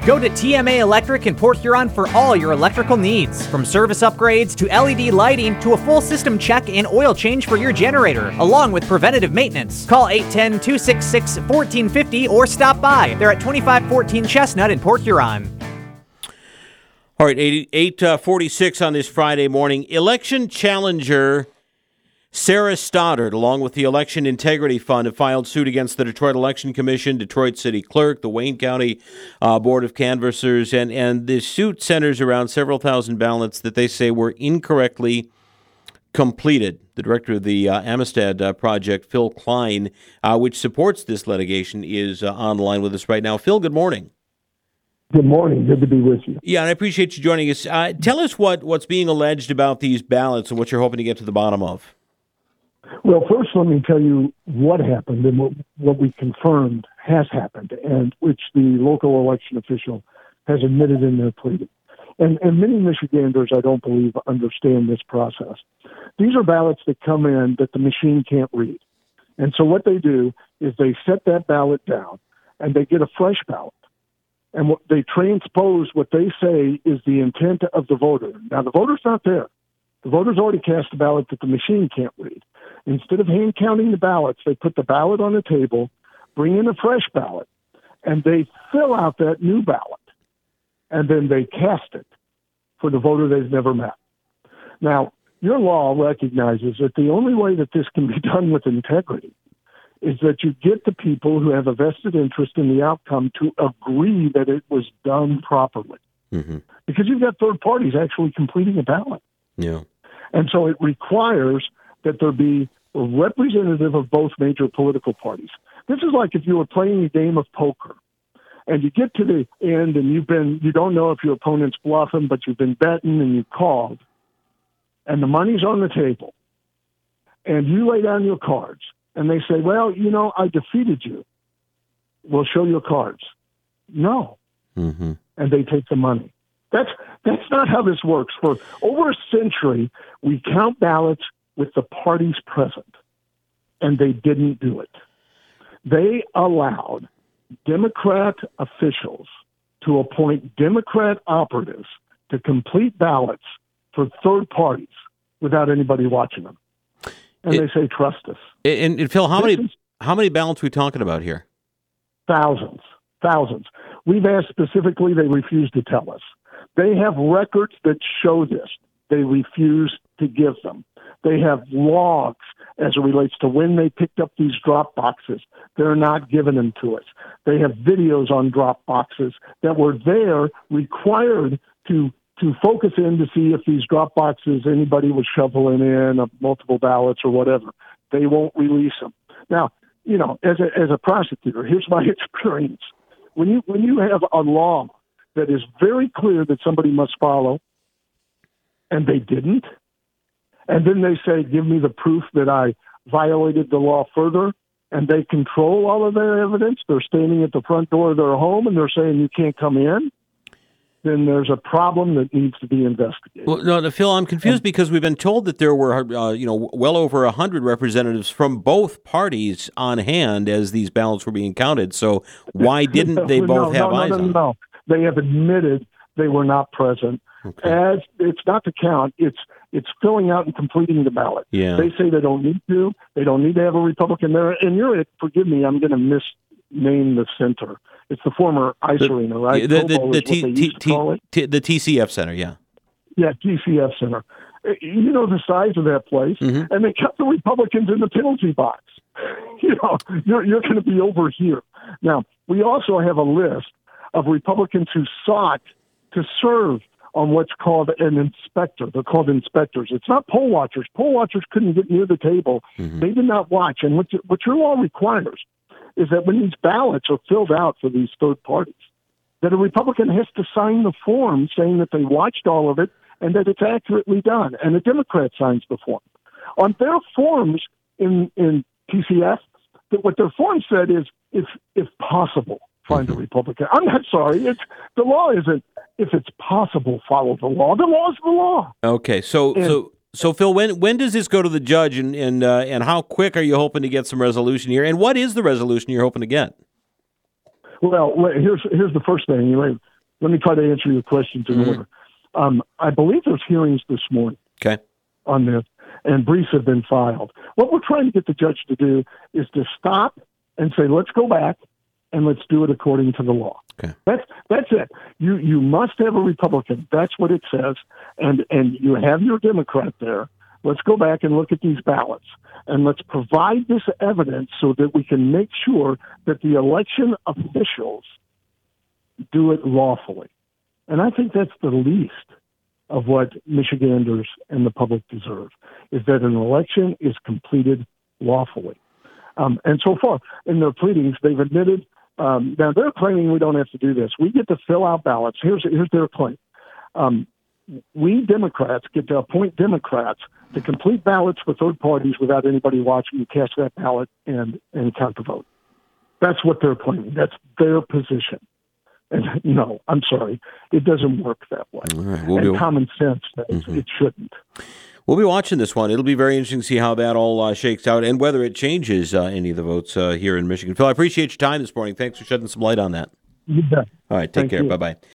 Go to TMA Electric in Port Huron for all your electrical needs. From service upgrades to LED lighting to a full system check and oil change for your generator, along with preventative maintenance. Call 810-266-1450 or stop by. They're at 2514 Chestnut in Port Huron. All right, 8:46 on this Friday morning. Election challenger Sarah Stoddard, along with the Election Integrity Fund, have filed suit against the Detroit Election Commission, Detroit City Clerk, the Wayne County Board of Canvassers, and the suit centers around several thousand ballots that they say were incorrectly completed. The director of the Amistad Project, Phil Klein, which supports this litigation, is on the line with us right now. Phil, good morning. Good morning. Good to be with you. Yeah, and I appreciate you joining us. Tell us what's being alleged about these ballots and what you're hoping to get to the bottom of. Well, first, let me tell you what happened and what we confirmed has happened, and which the local election official has admitted in their pleading. And many Michiganders, I don't believe, understand this process. These are ballots that come in that the machine can't read. And so what they do is they set that ballot down, and they get a fresh ballot. And they transpose what they say is the intent of the voter. Now, the voter's not there. The voter's already cast a ballot that the machine can't read. Instead of hand counting the ballots, they put the ballot on the table, bring in a fresh ballot, and they fill out that new ballot. And then they cast it for the voter they've never met. Now, your law recognizes that the only way that this can be done with integrity is that you get the people who have a vested interest in the outcome to agree that it was done properly. Mm-hmm. Because you've got third parties actually completing a ballot. Yeah. And so it requires that there be a representative of both major political parties. This is like if you were playing a game of poker and you get to the end and you don't know if your opponent's bluffing, but you've been betting and you called and the money's on the table and you lay down your cards. And they say, well, I defeated you. We'll show your cards. No. Mm-hmm. And they take the money. That's not how this works. For over a century, we count ballots with the parties present, and they didn't do it. They allowed Democrat officials to appoint Democrat operatives to complete ballots for third parties without anybody watching them. And they say, trust us. And Phil, how many ballots are we talking about here? Thousands. We've asked specifically, they refuse to tell us. They have records that show this. They refuse to give them. They have logs as it relates to when they picked up these drop boxes. They're not giving them to us. They have videos on drop boxes that were there required to focus in to see if these drop boxes, anybody was shoveling in multiple ballots or whatever. They won't release them. Now, as a prosecutor, here's my experience. When you have a law that is very clear that somebody must follow, and they didn't, and then they say, give me the proof that I violated the law further, and they control all of their evidence, they're standing at the front door of their home, and they're saying you can't come in, then there's a problem that needs to be investigated. Well, no, Phil, I'm confused because we've been told that there were, well over 100 representatives from both parties on hand as these ballots were being counted. So why didn't they both have eyes on them? No. They have admitted they were not present. Okay. As it's not to count, it's filling out and completing the ballot. Yeah. They say they don't need to. They don't need to have a Republican there. And forgive me, I'm going to misname the center. It's the former ice arena, right? The TCF Center, yeah. Yeah, TCF Center. You know the size of that place, mm-hmm. and they kept the Republicans in the penalty box. You're going to be over here. Now, we also have a list of Republicans who sought to serve on what's called an inspector. They're called inspectors. It's not poll watchers. Poll watchers couldn't get near the table. Mm-hmm. They did not watch. And what your law requires is that when these ballots are filled out for these third parties, that a Republican has to sign the form saying that they watched all of it and that it's accurately done. And a Democrat signs the form. On their forms in TCF, that what their form said is, if possible, find a Republican. I'm not sorry. The law isn't, if it's possible, follow the law. The law is the law. Okay, so Phil, when does this go to the judge, and how quick are you hoping to get some resolution here? And what is the resolution you're hoping to get? Well, here's the first thing. let me try to answer your questions in order. I believe there's hearings this morning on this, and briefs have been filed. What we're trying to get the judge to do is to stop and say, let's go back and let's do it according to the law. Okay. That's it. You must have a Republican. That's what it says. And you have your Democrat there. Let's go back and look at these ballots. And let's provide this evidence so that we can make sure that the election officials do it lawfully. And I think that's the least of what Michiganders and the public deserve, is that an election is completed lawfully. And so far, in their pleadings, they've admitted, now they're claiming we don't have to do this. We get to fill out ballots. Here's their claim. We Democrats get to appoint Democrats to complete ballots for third parties without anybody watching you cast that ballot and count the vote. That's what they're claiming. That's their position. And no, I'm sorry, it doesn't work that way. All right, and common sense says it shouldn't. We'll be watching this one. It'll be very interesting to see how that all shakes out and whether it changes any of the votes here in Michigan. Phil, I appreciate your time this morning. Thanks for shedding some light on that. You bet. All right, take care. Bye-bye.